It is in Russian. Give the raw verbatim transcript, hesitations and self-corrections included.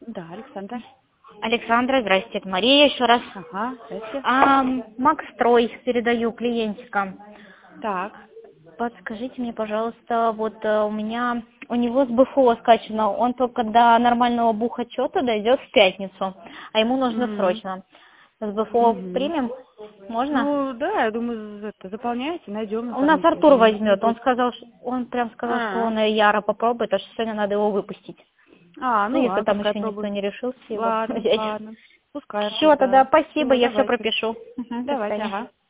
Да, Александра. Александра, здрасте, это Мария еще раз. Ага, здрасте. А, Макс Строй, передаю клиентикам. Так. Подскажите мне, пожалуйста, вот э, у меня, у него с БФО скачано, он только до нормального бухотчета дойдет в пятницу, а ему нужно Угу. срочно. С БФО Угу. примем? Можно? Ну, да, я думаю, это, заполняйте, найдем У нас информацию, Артур если не возьмет, он будет. сказал, ш- он прям сказал, что А, он э, яро попробует, а что сегодня надо его выпустить. а, Ну, ну если ладно, там пускай еще никто пробует. не решился его Ладно, взять. ладно. Пускай Артур, Все, тогда да. спасибо, Все, я все давайте. пропишу. Мгм, до Давайте, свидания. ага.